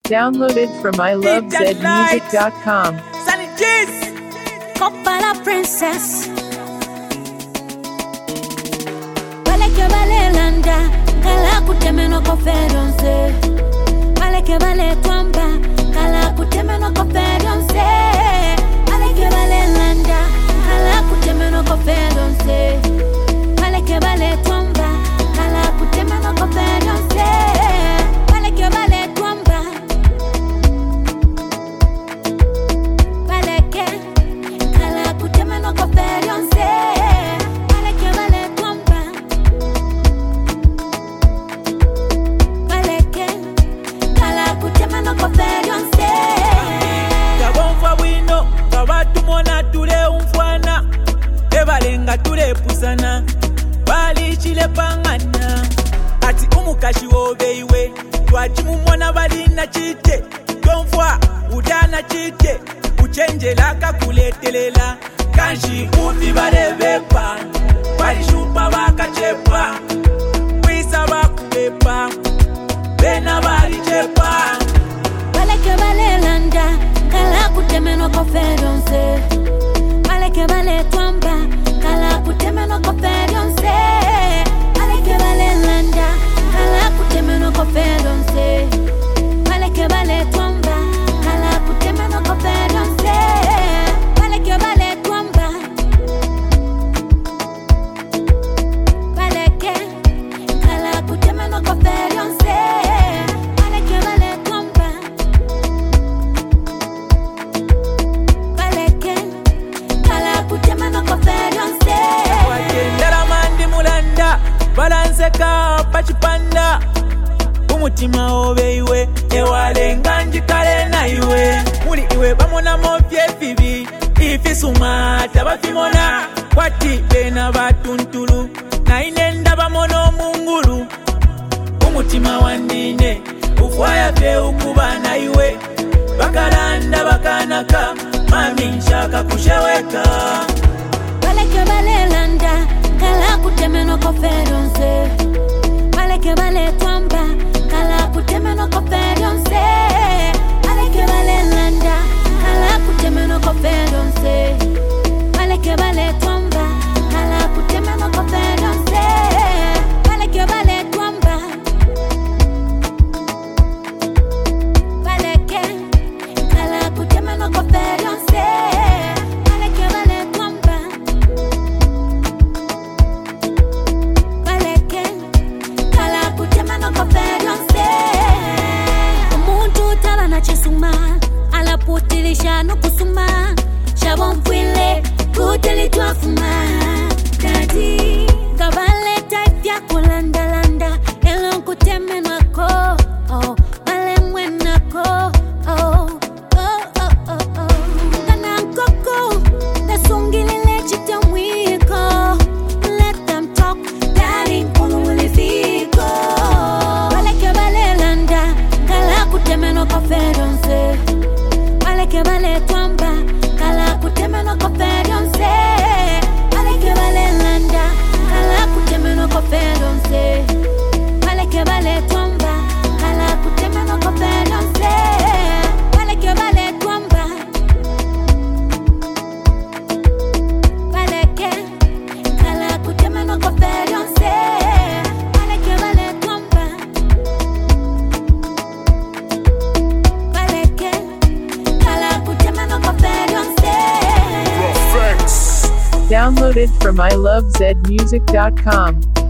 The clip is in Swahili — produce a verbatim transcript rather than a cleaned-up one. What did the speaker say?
Downloaded from I love zed music dot com. Sunny G's. Kopala princess. Vale que vale landa, kala kutemeno conference. Vale que vale twamba, kala kutemeno conference. Vale que vale landa, kala kutemeno conference. Vale que vale twamba, kala kutemeno conference. Vale que vale twamba. Vale que kala kutemeno conference. Vale que vale twamba. Vale que kala kutemeno conference. Gabonfa wino, gabatu mona tule umfwana. Ebalenga tule pusana, bali chile pangana. Ati umukashi wobeiwe, twajimu mwana bali na chite. Gomfwa, udana chite, uchenje laka kuletelela. Kanshi uti barebepa, bali shupa baka chepa. Wisa bakubepa, bena bali chepa. Vale que vale landa, kala kutemeno conference. Vale que vale twamba, kala kutemeno conference. Vale que vale landa, kala kutemeno conference. Vale que vale twamba, kala kutemeno conference. Vale que vale twamba. Vale que kala kutemeno conference. Vale que vale twamba. Vale que kala kutemeno conference. Wagendera mandi mulanda, balanseka pachipanda. Umutima obeiwe, ewalenga njikale na iwe. Muli iwe bamona mofye fibi, ifisuma tabafimona. Kwati bena batuntulu, na inenda bamono mungulu. Umutima wandine, ufwaya fe ukuba na iwe. Bakalanda bakanaka, mami nshaka kusheweka. Vale que vale landa, kala kutemeno conference. Vale que vale twamba, kala kutemeno conference. Vale que vale landa, kala kutemeno conference. Vale que vale twamba, kala kutemeno conference. Vale que vale twamba. Vale que kala kutemeno conference. Vale que vale twamba. Vale que kala kutemeno conference. Umuntu tala na chisuma, ala putilisha no kusuma. Shabon pwile, kuteli tuafuma. Daddy, kabale type ya kulanda landa. Elon kutemeno ako, oh, male mwenako, oh, oh, oh, oh, oh. Kanankoko, tasungilile chitamwiko. Let them talk, daddy, kumulifiko. Vale que vale landa, kala kutemeno conference. Vale que vale twamba, kala kutemeno conference. Vale que vale landa, kala kutemeno conference. Vale que vale twamba, kala kutemeno conference. Vale que vale twamba. Vale que kala kutemeno conference. Vale que vale twamba. Vale que kala kutemeno conference. Downloaded from I love zed music dot com.